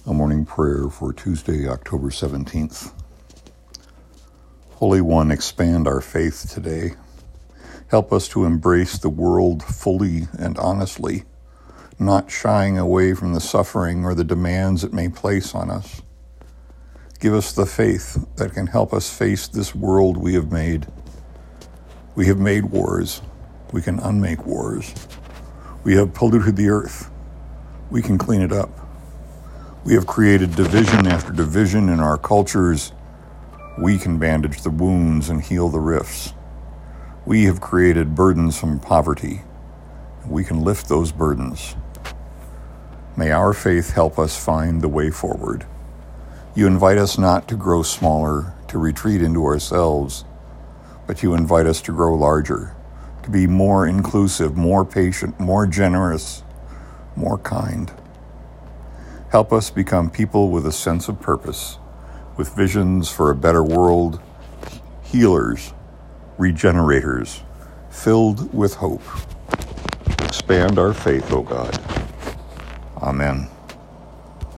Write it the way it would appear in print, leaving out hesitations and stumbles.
A morning prayer for Tuesday, October 17th. Holy One, expand our faith today. Help us to embrace the world fully and honestly, not shying away from the suffering or the demands it may place on us. Give us the faith that can help us face this world we have made. We have made wars. We can unmake wars. We have polluted the earth. We can clean it up. We have created division after division in our cultures. We can bandage the wounds and heal the rifts. We have created burdens from poverty. We can lift those burdens. May our faith help us find the way forward. You invite us not to grow smaller, to retreat into ourselves, but you invite us to grow larger, to be more inclusive, more patient, more generous, more kind. Help us become people with a sense of purpose, with visions for a better world, healers, regenerators, filled with hope. Expand our faith, O God. Amen.